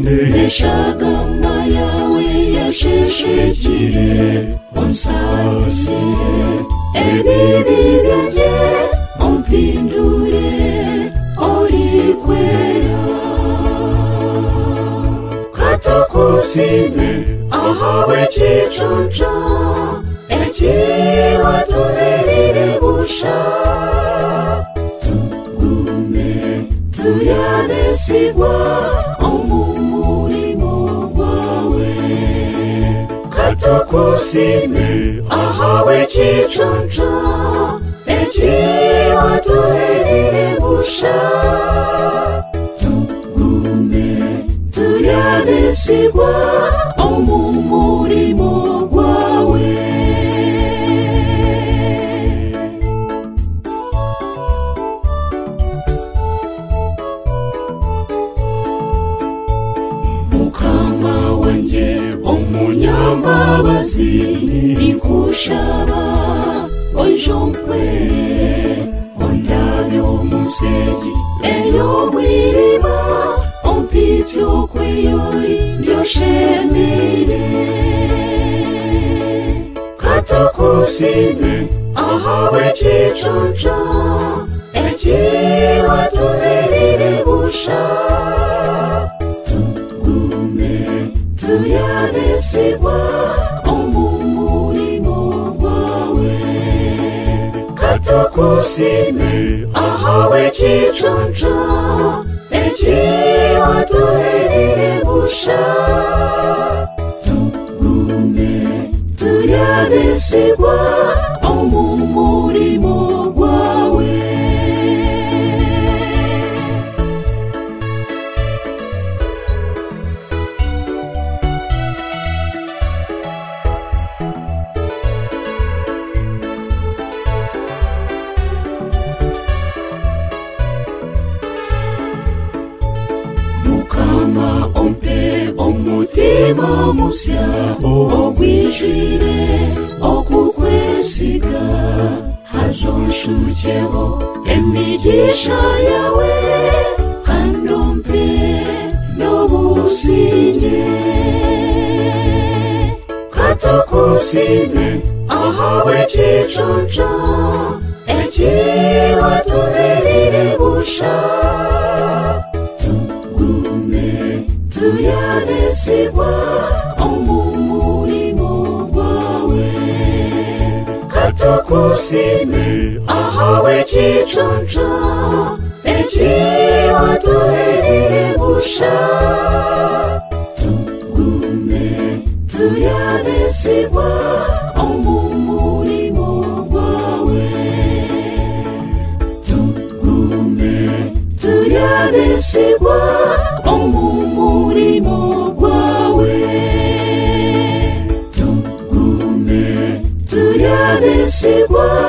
neshagama yawe yasheshekire unsasire ebibi byanjye umpindure orikwera katukusime ahawe chichonja watuherire busha tugume tuyabesigwa umumurimo wawe katukusime ahawe chichonja watuherire busha tugume tuyabesigwa umumurimo wawe umunyambabazi nikushaba ojompwe ondabyo musegi eyo mwiriba ompityo kweyori ndyoshemire katukusime ahawe chichonja watuherire busha tuyabesigwa umumurimo wawe katukusime ahawe chichonja watuherire busha tugume tuyabesigwa umumurimo wawe omutima musya ogwijwire okukwesiga hazonshukeho emigisha yawe kandompe n'obusinge katukusime ahawe chichonja watuherire busha tuyabesigwa umumurimo wawe katukusime ahawe chichonja watuherire busha tugume tuyabesigwa umumurimo wawe tugume tuyabesigwa umumurimo wawe tugume tuyabesigwa